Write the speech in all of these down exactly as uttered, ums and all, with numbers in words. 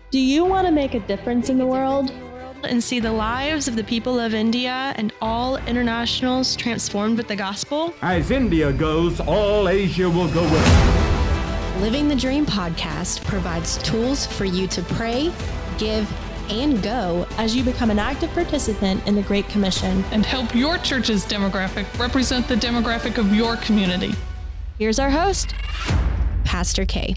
Do you want to make a difference in the world? And see the lives of the people of India and all internationals transformed with the gospel? As India goes, all Asia will go with it. Living the Dream podcast provides tools for you to pray, give, and go as you become an active participant in the Great Commission and help your church's demographic represent the demographic of your community. Here's our host, Pastor K.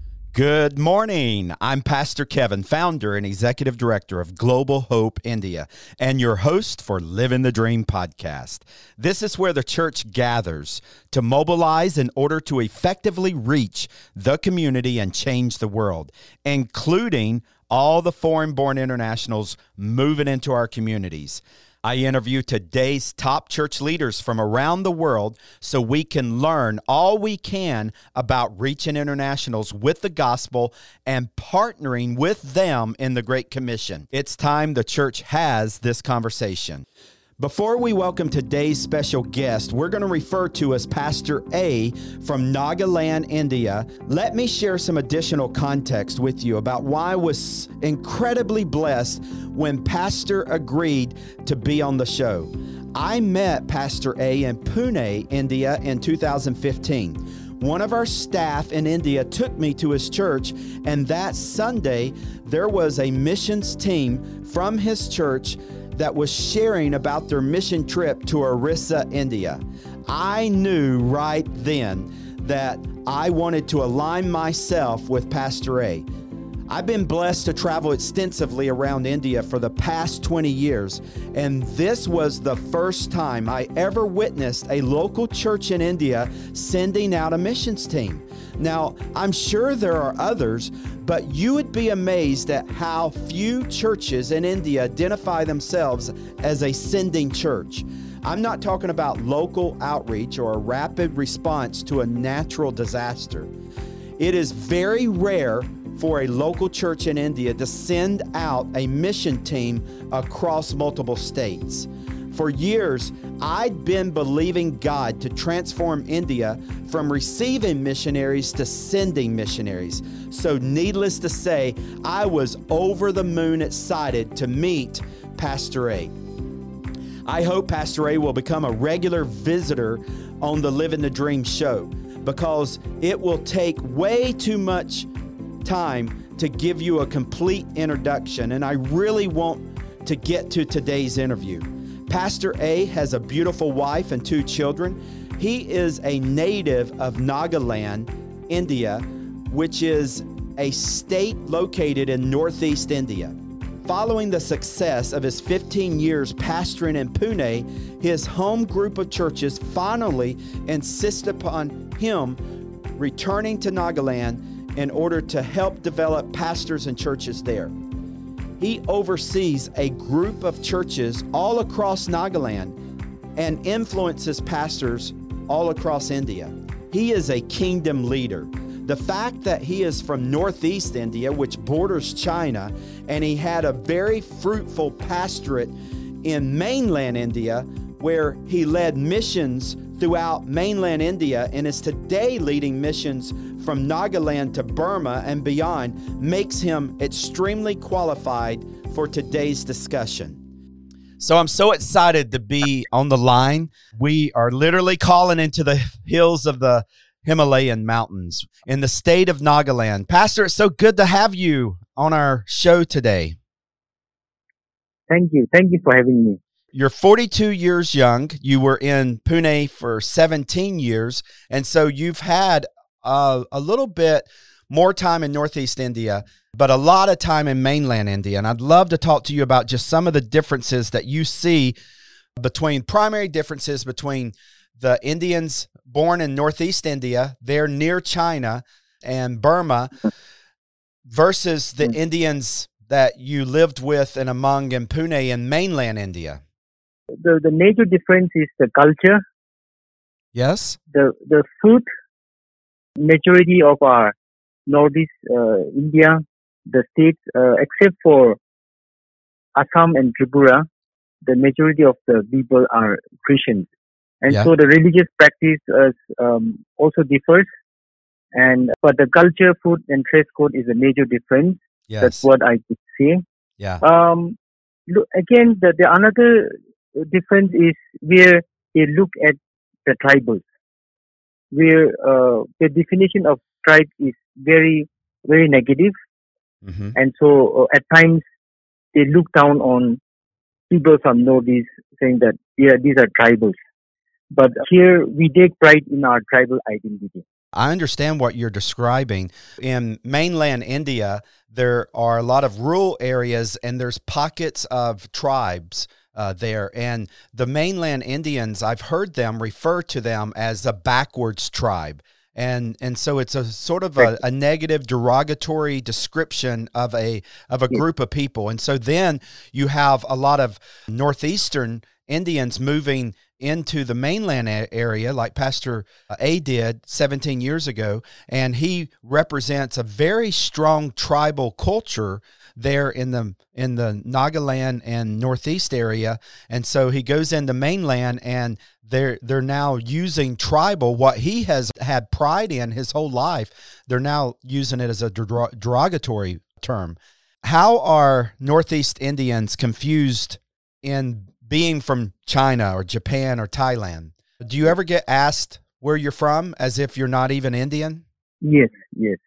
Good morning. I'm Pastor Kevin, founder and executive director of Global Hope India, and your host for Living the Dream podcast. This is where the church gathers to mobilize in order to effectively reach the community and change the world, including all the foreign-born internationals moving into our communities. I interview today's top church leaders from around the world so we can learn all we can about reaching internationals with the gospel and partnering with them in the Great Commission. It's time the church has this conversation. Before we welcome today's special guest, we're going to refer to as Pastor A from Nagaland, India. Let me share some additional context with you about why I was incredibly blessed when Pastor agreed to be on the show. I met Pastor A in Pune, India in two thousand fifteen. One of our staff in India took me to his church, and that Sunday, there was a missions team from his church that was sharing about their mission trip to Orissa, India. I knew right then that I wanted to align myself with Pastor A. I've been blessed to travel extensively around India for the past twenty years, and this was the first time I ever witnessed a local church in India sending out a missions team. Now, I'm sure there are others, but you would be amazed at how few churches in India identify themselves as a sending church. I'm not talking about local outreach or a rapid response to a natural disaster. It is very rare for a local church in India to send out a mission team across multiple states. For years, I'd been believing God to transform India from receiving missionaries to sending missionaries. So needless to say, I was over the moon excited to meet Pastor A. I hope Pastor A will become a regular visitor on the Living the Dream show, because it will take way too much time to give you a complete introduction, and I really want to get to today's interview. Pastor A has a beautiful wife and two children. He is a native of Nagaland, India, which is a state located in northeast India. Following the success of his fifteen years pastoring in Pune, his home group of churches finally insisted upon him returning to Nagaland in order to help develop pastors and churches there. He oversees a group of churches all across Nagaland and influences pastors all across India. He is a kingdom leader. The fact that he is from northeast India, which borders China, and he had a very fruitful pastorate in mainland India, where he led missions throughout mainland India and is today leading missions from Nagaland to Burma and beyond, makes him extremely qualified for today's discussion. So I'm so excited to be on the line. We are literally calling into the hills of the Himalayan mountains in the state of Nagaland. Pastor, it's so good to have you on our show today. Thank you. Thank you for having me. You're forty-two years young. You were in Pune for seventeen years. And so you've had uh, a little bit more time in Northeast India, but a lot of time in mainland India. And I'd love to talk to you about just some of the differences that you see between primary differences between the Indians born in Northeast India, they're near China and Burma, versus the Indians that you lived with and among in Pune in mainland India. The the major difference is the culture. Yes. The the food. Majority of our northeast uh, India, the states, uh, except for Assam and Tripura, the majority of the people are Christians, and yeah. so the religious practice uh, um, also differs. And but the culture, food, and dress code is a major difference. Yes. That's what I could say. Yeah. Um, look, again, the, the another difference is where they look at the tribals, where uh, the definition of tribe is very, very negative. Mm-hmm. And so uh, at times they look down on people from Northeast, saying that, yeah, these are tribals. But here we take pride in our tribal identity. I understand what you're describing. In mainland India, there are a lot of rural areas and there's pockets of tribes uh, there. And the mainland Indians, I've heard them refer to them as a backwards tribe. And and so it's a sort of a, a negative, derogatory description of a of a group of people. And so then you have a lot of Northeastern Indians moving into the mainland area, like Pastor A did seventeen years ago, and he represents a very strong tribal culture there in the in the Nagaland and Northeast area. And so he goes into mainland, and they're they're now using tribal, what he has had pride in his whole life. They're now using it as a derogatory term. How are Northeast Indians confused in being from China or Japan or Thailand? Do you ever get asked where you're from as if you're not even Indian? Yes, yes.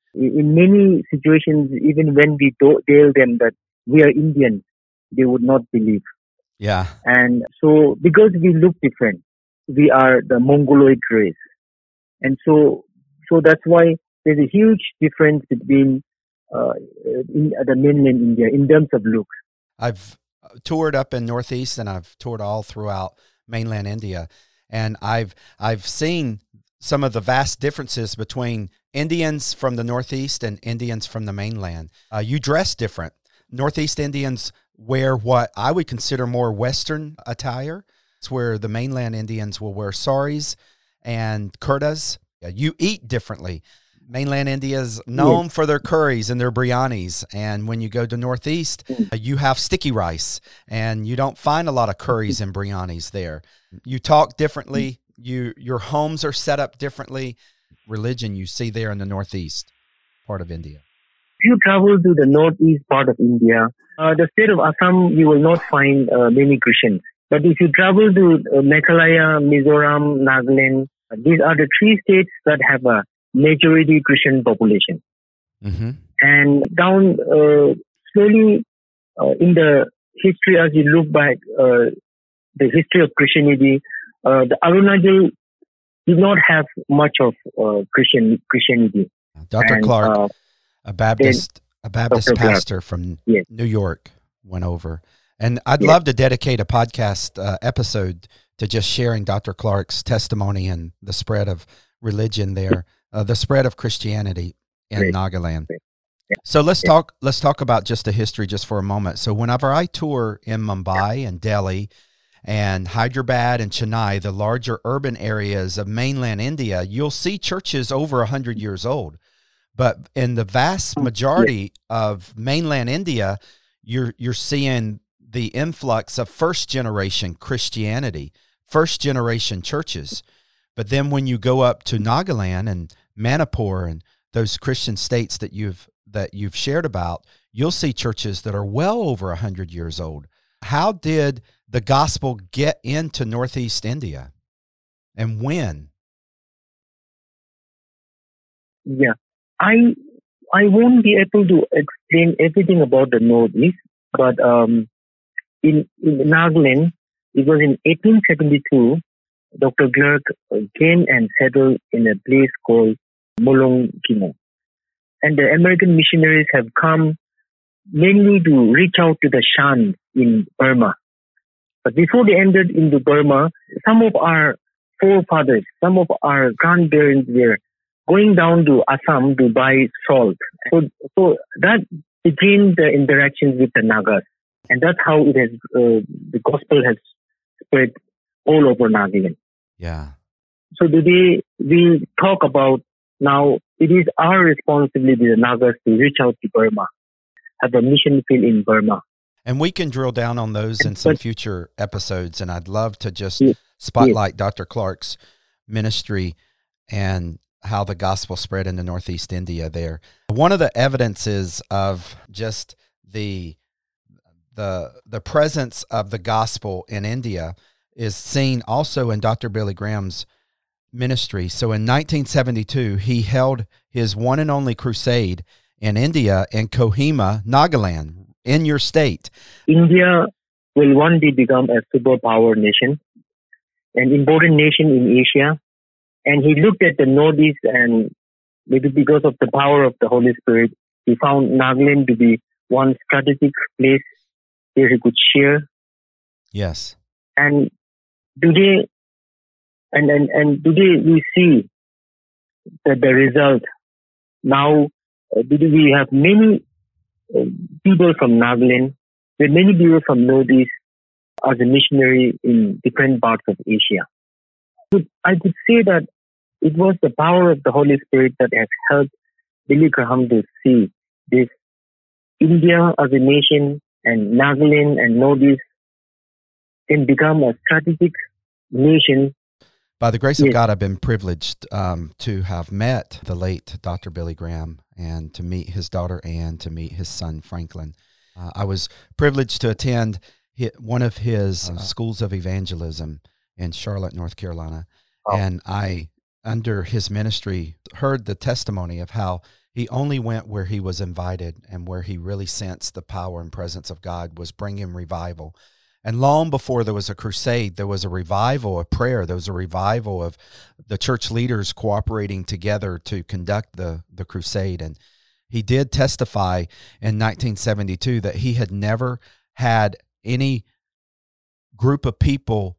In many situations, even when we do- tell them that we are Indian, they would not believe. Yeah. And so, because we look different, we are the Mongoloid race. And so, so that's why there's a huge difference between uh, in the mainland India in terms of looks. I've toured up in Northeast, and I've toured all throughout mainland India, and I've I've seen some of the vast differences between Indians from the Northeast and Indians from the mainland. Uh, you dress different. Northeast Indians wear what I would consider more Western attire. It's where the mainland Indians will wear saris and kurtas. You eat differently. Mainland India is known yes. for their curries and their biryanis. And when you go to Northeast, uh, you have sticky rice. And you don't find a lot of curries and biryanis there. You talk differently. You Your homes are set up differently. Religion you see there in the Northeast part of India. If you travel to the Northeast part of India, uh, the state of Assam, you will not find uh, many Christians. But if you travel to uh, Meghalaya, Mizoram, Nagaland, uh, these are the three states that have a majority Christian population. Mm-hmm. And down uh, slowly uh, in the history, as you look back, uh, the history of Christianity, uh, the Arunachal did not have much of uh, Christian Christianity. Doctor And, Clark, uh, a Baptist, a Baptist Doctor pastor Clark. from Yes. New York, went over. And I'd Yes. love to dedicate a podcast uh, episode to just sharing Doctor Clark's testimony and the spread of religion there, uh, the spread of Christianity in Great. Nagaland. Great. Yeah. So let's Yeah. talk. Let's talk about just the history just for a moment. So whenever I tour in Mumbai and Delhi and Hyderabad and Chennai, the larger urban areas of mainland India, you'll see churches over a hundred years old. But in the vast majority of mainland India, you're you're seeing the influx of first generation Christianity, first generation churches. But then when you go up to Nagaland and Manipur and those Christian states that you've that you've shared about, you'll see churches that are well over a hundred years old. How did the gospel get into Northeast India, and when? Yeah, I I won't be able to explain everything about the Northeast, but um, in in Nagaland, it was in eighteen seventy-two. Doctor Clark came and settled in a place called Molongkimo, and the American missionaries have come mainly to reach out to the Shan in Burma. But before they entered into Burma, some of our forefathers, some of our grandparents were going down to Assam to buy salt. So, so that began the interactions with the Nagas. And that's how it has, uh, the gospel has spread all over Nagaland. Yeah. So today we talk about now it is our responsibility, the Nagas, to reach out to Burma, have a mission field in Burma. And we can drill down on those in some future episodes. And I'd love to just yes. spotlight yes. Doctor Clark's ministry and how the gospel spread into Northeast India there. One of the evidences of just the the the presence of the gospel in India is seen also in Doctor Billy Graham's ministry. So in nineteen seventy-two, he held his one and only crusade in India in Kohima, Nagaland, in your state. India will one day become a superpower nation, an important nation in Asia. And he looked at the Northeast, and maybe because of the power of the Holy Spirit, he found Nagaland to be one strategic place where he could share. Yes. And today, and, and, and today we see that the result. Now, uh, we have many uh, people from Nagaland, with many people from Northeast as a missionary in different parts of Asia. I could say that it was the power of the Holy Spirit that has helped Billy Graham to see this India as a nation and Nagaland and Northeast can become a strategic nation. By the grace yes. of God, I've been privileged um, to have met the late Doctor Billy Graham and to meet his daughter Ann, to meet his son Franklin. Uh, I was privileged to attend one of his uh, schools of evangelism in Charlotte, North Carolina. Oh. And I, under his ministry, heard the testimony of how he only went where he was invited and where he really sensed the power and presence of God was bringing revival. And long before there was a crusade, there was a revival of prayer. There was a revival of the church leaders cooperating together to conduct the, the crusade. And he did testify in nineteen seventy-two that he had never had any group of people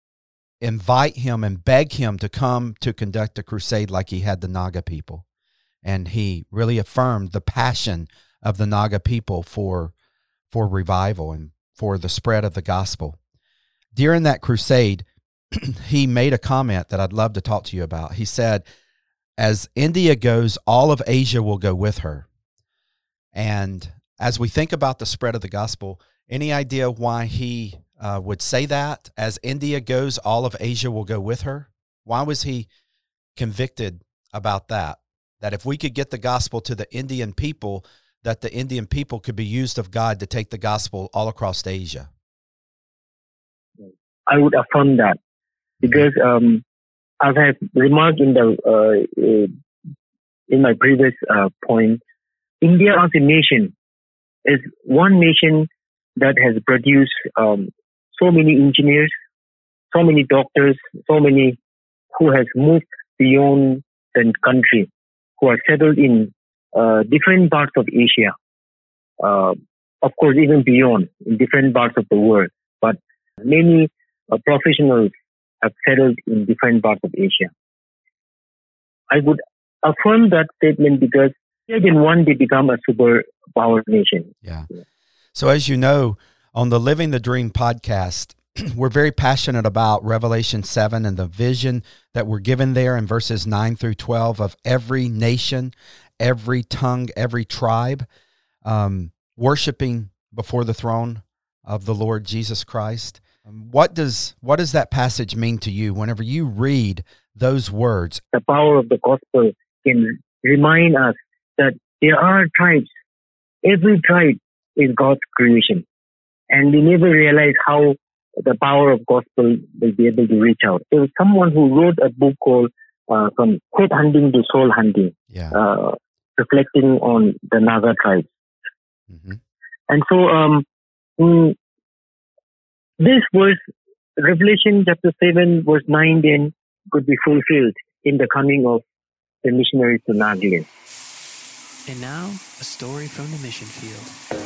invite him and beg him to come to conduct a crusade like he had the Naga people. And he really affirmed the passion of the Naga people for, for revival and for the spread of the gospel. During that crusade, he made a comment that I'd love to talk to you about. He said, as India goes, all of Asia will go with her. And as we think about the spread of the gospel, any idea why he uh, would say that? As India goes, all of Asia will go with her? Why was he convicted about that? That if we could get the gospel to the Indian people, that the Indian people could be used of God to take the gospel all across Asia? I would affirm that because, um, as I remarked in the uh, in my previous uh, point, India as a nation is one nation that has produced um, so many engineers, so many doctors, so many who has moved beyond the country, who are settled in uh, different parts of Asia, uh, of course, even beyond, in different parts of the world. But many uh, professionals have settled in different parts of Asia. I would affirm that statement because they can one day become a superpower nation. Yeah. So as you know, on the Living the Dream podcast, we're very passionate about Revelation seven and the vision that we're given there in verses nine through twelve of every nation, every tongue, every tribe, um, worshiping before the throne of the Lord Jesus Christ. What does what does that passage mean to you whenever you read those words? The power of the gospel can remind us that there are tribes. Every tribe is God's creation. And we never realize how the power of gospel will be able to reach out. There was someone who wrote a book called uh, From Quote Hunting to Soul Hunting, yeah. uh, reflecting on the Naga tribes. Mm-hmm. And so um, mm, this verse, Revelation chapter seven, verse nine, then could be fulfilled in the coming of the missionaries to Nagaland. And now, a story from the mission field.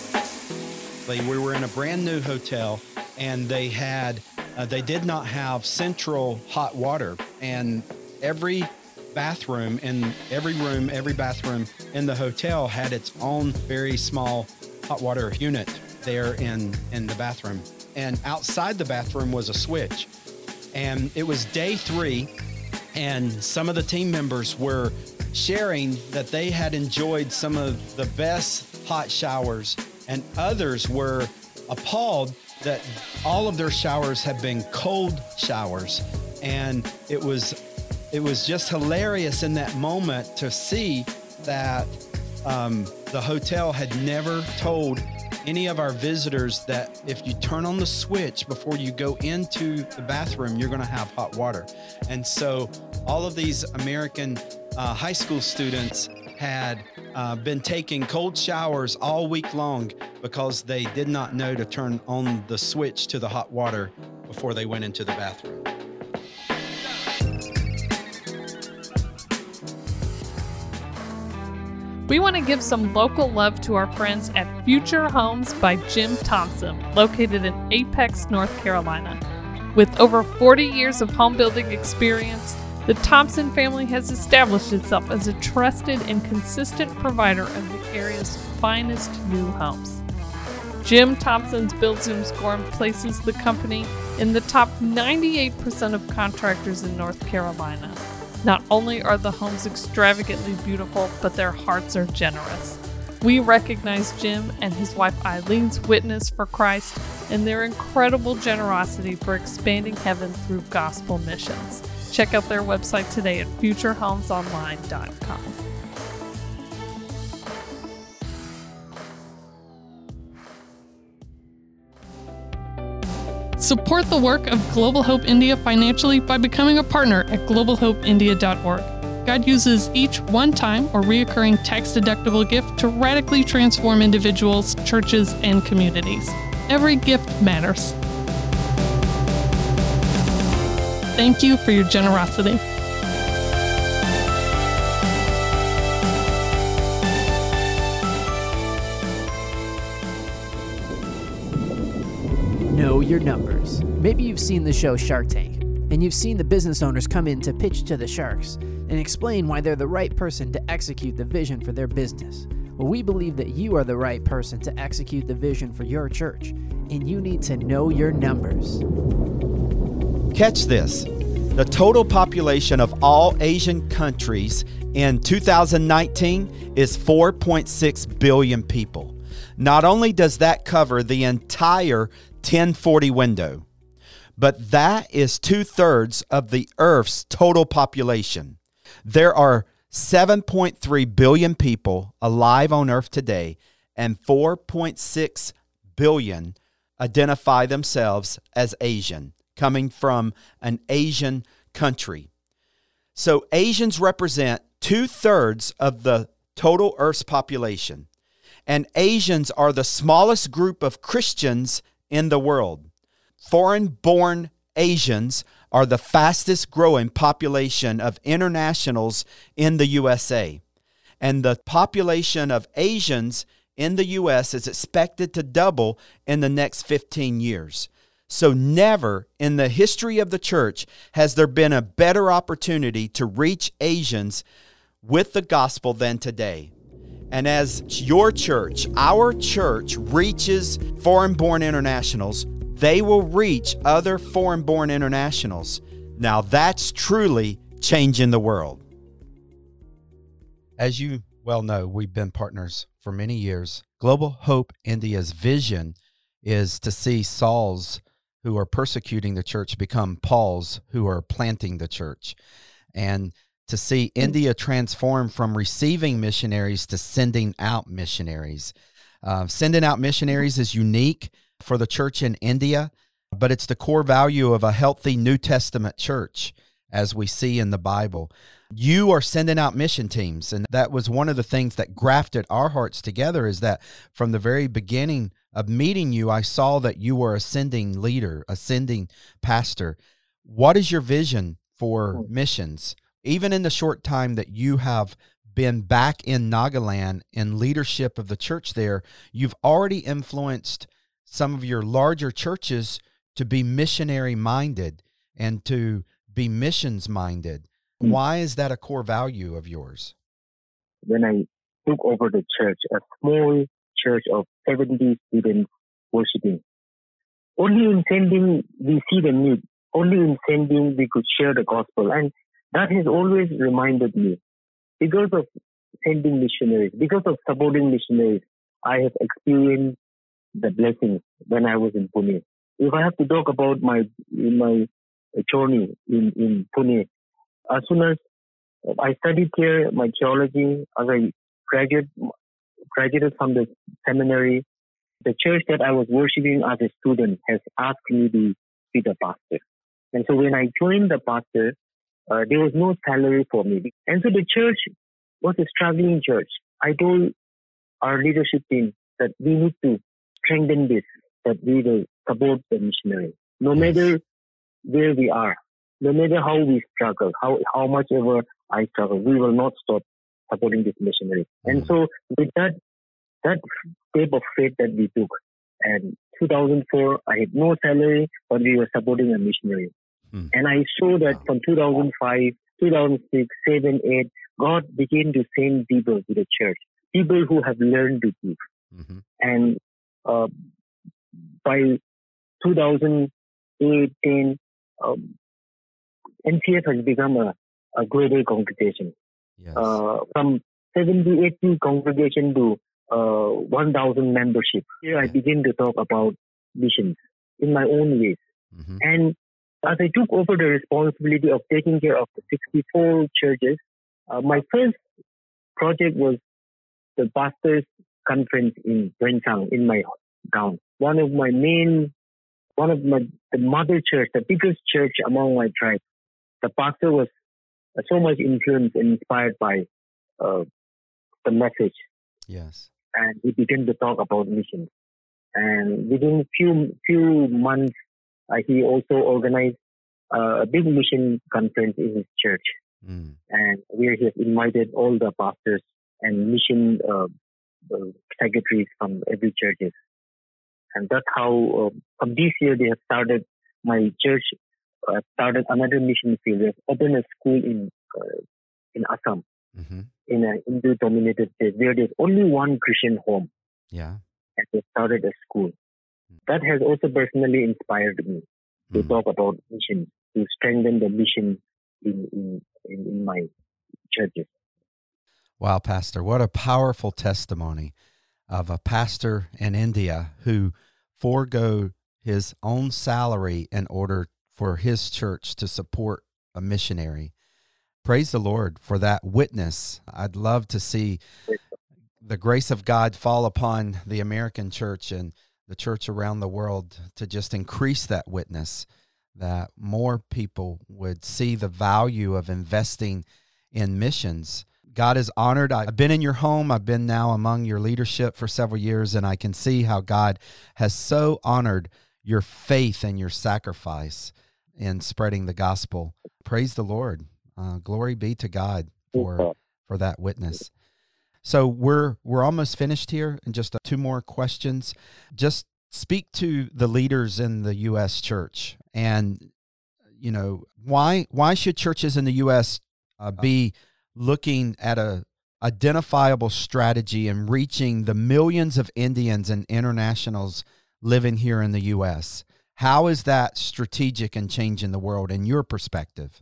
We were in a brand new hotel, and they had, uh, they did not have central hot water, and every bathroom in every room, every bathroom in the hotel had its own very small hot water unit there in, in the bathroom. And outside the bathroom was a switch. And it was day three, and some of the team members were sharing that they had enjoyed some of the best hot showers, and others were appalled that all of their showers had been cold showers. And it was it was just hilarious in that moment to see that um, the hotel had never told any of our visitors that if you turn on the switch before you go into the bathroom, you're going to have hot water. And so all of these American uh, high school students had uh, been taking cold showers all week long because they did not know to turn on the switch to the hot water before they went into the bathroom. We want to give some local love to our friends at Future Homes by Jim Thompson, located in Apex, North Carolina. With over forty years of home building experience, the Thompson family has established itself as a trusted and consistent provider of the area's finest new homes. Jim Thompson's Build Zoom score places the company in the top ninety-eight percent of contractors in North Carolina. Not only are the homes extravagantly beautiful, but their hearts are generous. We recognize Jim and his wife Eileen's witness for Christ and their incredible generosity for expanding heaven through gospel missions. Check out their website today at future homes online dot com. Support the work of Global Hope India financially by becoming a partner at global hope india dot org. God uses each one-time or reoccurring tax-deductible gift to radically transform individuals, churches, and communities. Every gift matters. Thank you for your generosity. Know your numbers. Maybe you've seen the show Shark Tank, and you've seen the business owners come in to pitch to the sharks and explain why they're the right person to execute the vision for their business. Well, we believe that you are the right person to execute the vision for your church, and you need to know your numbers. Catch this. The total population of all Asian countries in two thousand nineteen is four point six billion people. Not only does that cover the entire ten forty window, but that is two-thirds of the Earth's total population. There are seven point three billion people alive on Earth today, and four point six billion identify themselves as Asian, coming from an Asian country. So Asians represent two-thirds of the total Earth's population, and Asians are the smallest group of Christians in the world. Foreign-born Asians are the fastest growing population of internationals in the U S A. And the population of Asians in the U S is expected to double in the next fifteen years. So never in the history of the church has there been a better opportunity to reach Asians with the gospel than today. And as your church, our church, reaches foreign-born internationals, they will reach other foreign-born internationals. Now that's truly changing the world. As you well know, we've been partners for many years. Global Hope India's vision is to see Sauls who are persecuting the church become Pauls who are planting the church, and to see India transform from receiving missionaries to sending out missionaries. Uh, sending out missionaries is unique for the church in India, but it's the core value of a healthy New Testament church, as we see in the Bible. You are sending out mission teams, and that was one of the things that grafted our hearts together, is that from the very beginning of meeting you, I saw that you were a sending leader, a sending pastor. What is your vision for missions? Even in the short time that you have been back in Nagaland in leadership of the church there, you've already influenced some of your larger churches to be missionary-minded and to be missions-minded. Mm. Why is that a core value of yours? When I took over the church, a small church of seventy students worshiping, only in sending we see the need. Only in sending we could share the gospel. And that has always reminded me, because of sending missionaries, because of supporting missionaries, I have experienced the blessings when I was in Pune. If I have to talk about my my journey in, in Pune, as soon as I studied here, my theology, as I graduate, graduated from the seminary, the church that I was worshiping as a student has asked me to be the pastor. And so when I joined the pastor, uh, there was no salary for me. And so the church was a struggling church. I told our leadership team that we need to strengthen this, that we will support the missionary. No Yes. matter where we are, no matter how we struggle, how, how much ever I struggle, we will not stop supporting this missionary. And Mm. so with that, that step of faith that we took, and two thousand four, I had no salary, but we were supporting a missionary. Mm. And I saw that Wow. from two thousand five, two thousand six, seven, eight, God began to send people to the church, people who have learned to give. Mhm. And uh, by two thousand eight, ten, um, N C F has become a, a global congregation. Yes. Uh, from seventy, eighty congregation to uh, one thousand membership. Here I Yeah. begin to talk about missions in my own ways. Mhm. And as I took over the responsibility of taking care of the sixty-four churches, uh, my first project was the pastors conference in Wensang, in my town. One of my main, one of my, the mother church, the biggest church among my tribe. The pastor was uh, so much influenced and inspired by uh, the message, Yes. and he began to talk about missions. And within few few months, uh, he also organized uh, a big mission conference in his church, Mm. and where he has invited all the pastors and mission uh, uh, secretaries from every churches. And that's how uh, from this year they have started, my church uh, started another mission field. They have opened a school in uh, in Assam, Mhm. in a Hindu-dominated state, where there's only one Christian home, Yeah. and they started a school. That has also personally inspired me to Mm. talk about mission, to strengthen the mission in, in, in, in my churches. Wow, Pastor, what a powerful testimony of a pastor in India who forego his own salary in order for his church to support a missionary. Praise the Lord for that witness. I'd love to see the grace of God fall upon the American church and the church around the world to just increase that witness, that more people would see the value of investing in missions. God is honored. I've been in your home. I've been now among your leadership for several years, and I can see how God has so honored your faith and your sacrifice in spreading the gospel. Praise the Lord. Uh, glory be to God for for that witness. So we're we're almost finished here, and just uh, two more questions. Just speak to the leaders in the U S church, and you know why why should churches in the U S uh, be looking at a identifiable strategy and reaching the millions of Indians and internationals living here in the U S? How is that strategic and changing the world in your perspective?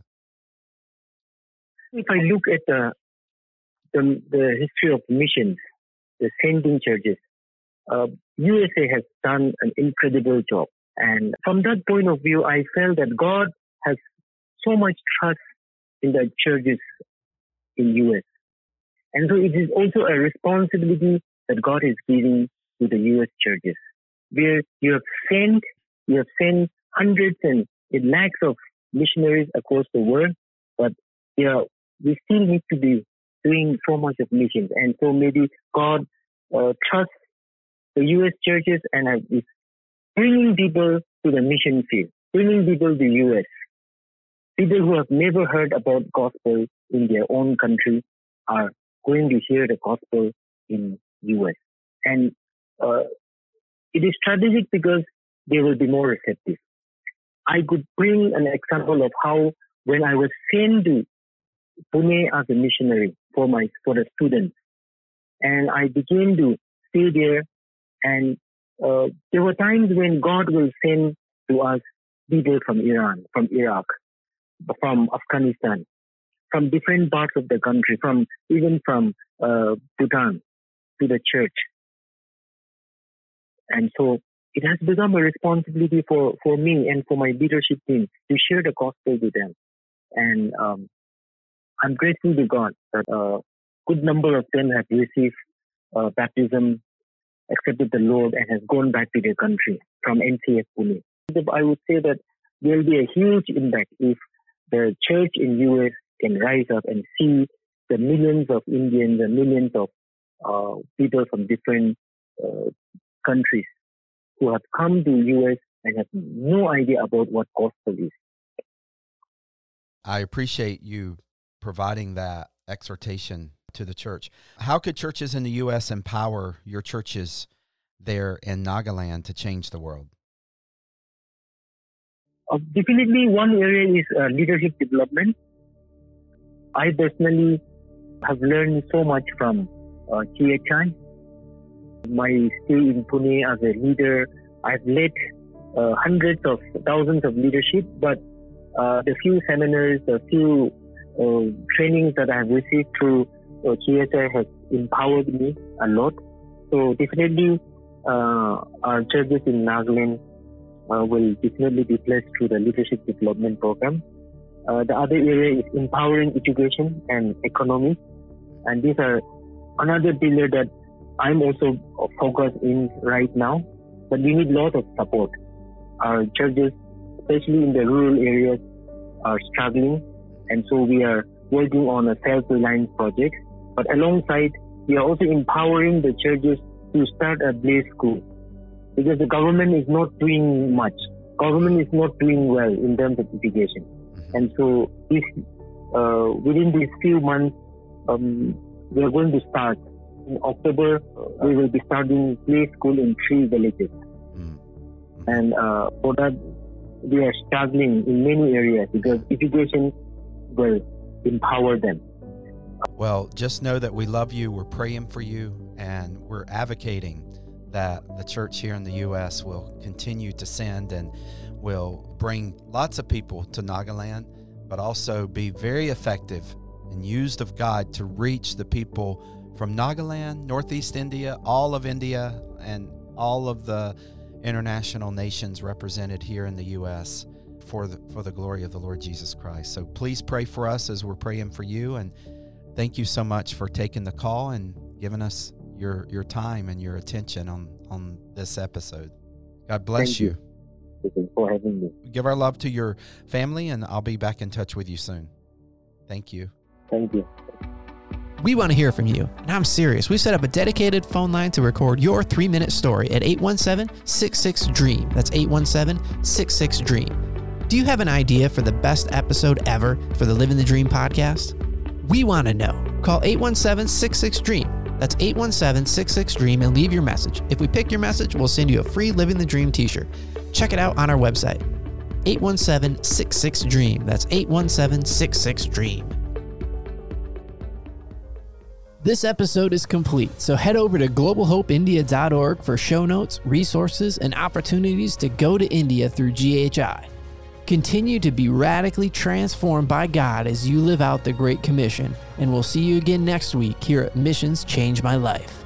If I look at the, the, the history of missions, the sending churches, uh, U S A has done an incredible job. And from that point of view, I felt that God has so much trust in the churches in U S. And so it is also a responsibility that God is giving to the U S churches, where you have sent, you have sent hundreds and lakhs of missionaries across the world, but you know, we still need to be doing so much of missions. And so maybe God uh, trusts the U S churches and uh, is bringing people to the mission field, bringing people to U S. People who have never heard about gospel in their own country are going to hear the gospel in U S. And uh, it is strategic because they will be more receptive. I could bring an example of how when I was sent to Pune as a missionary for my for the students, and I began to stay there, and uh, there were times when God will send to us people from Iran, from Iraq, from Afghanistan, from different parts of the country, from even from uh, Bhutan to the church. And so it has become a responsibility for, for me and for my leadership team to share the gospel with them. And um, I'm grateful to God that a good number of them have received uh, baptism, accepted the Lord, and has gone back to their country from N C F Pune. I would say that there will be a huge impact if the church in U S can rise up and see the millions of Indians and millions of uh, people from different uh, countries who have come to U S and have no idea about what gospel is. I appreciate you providing that exhortation to the church. How could churches in the U S empower your churches there in Nagaland to change the world? Uh, definitely one area is uh, leadership development. I personally have learned so much from uh, G H I. My stay in Pune as a leader, I've led uh, hundreds of thousands of leadership, but uh, the few seminars, the few uh, trainings that I have received through uh, G H I has empowered me a lot. So definitely uh, our churches in Nagaland uh, will definitely be blessed through the leadership development program. Uh, the other area is empowering education and economy. And these are another pillar that I'm also focused in right now. But we need a lot of support. Our churches, especially in the rural areas, are struggling. And so we are working on a self-reliance project. But alongside, we are also empowering the churches to start a Blaze school. Because the government is not doing much. Government is not doing well in terms of education. And so this, uh, within these few months, um, we are going to start. In October, we will be starting Blaze school in three villages. Mm-hmm. And uh, for that, we are struggling in many areas because education will empower them. Well, just know that we love you, we're praying for you, and we're advocating that the church here in the U S will continue to send and will bring lots of people to Nagaland, but also be very effective and used of God to reach the people from Nagaland, Northeast India, all of India, and all of the international nations represented here in the U S for the, for the glory of the Lord Jesus Christ. So please pray for us as we're praying for you, and thank you so much for taking the call and giving us your your time and your attention on, on this episode. God bless Thank you. you. Thank you for having me. Give our love to your family, and I'll be back in touch with you soon. Thank you. Thank you. We want to hear from you, and I'm serious. We've set up a dedicated phone line to record your three-minute story at eight one seven, six six, DREAM. That's eight one seven, six six, DREAM. Do you have an idea for the best episode ever for the Living the Dream podcast? We want to know. Call eight one seven, six six, DREAM. That's eight one seven, six six, DREAM and leave your message. If we pick your message, we'll send you a free Living the Dream t-shirt. Check it out on our website, eight one seven, six six, DREAM. That's eight one seven, six six, DREAM. This episode is complete, so head over to global hope india dot org for show notes, resources, and opportunities to go to India through G H I. Continue to be radically transformed by God as you live out the Great Commission, and we'll see you again next week here at Missions Change My Life.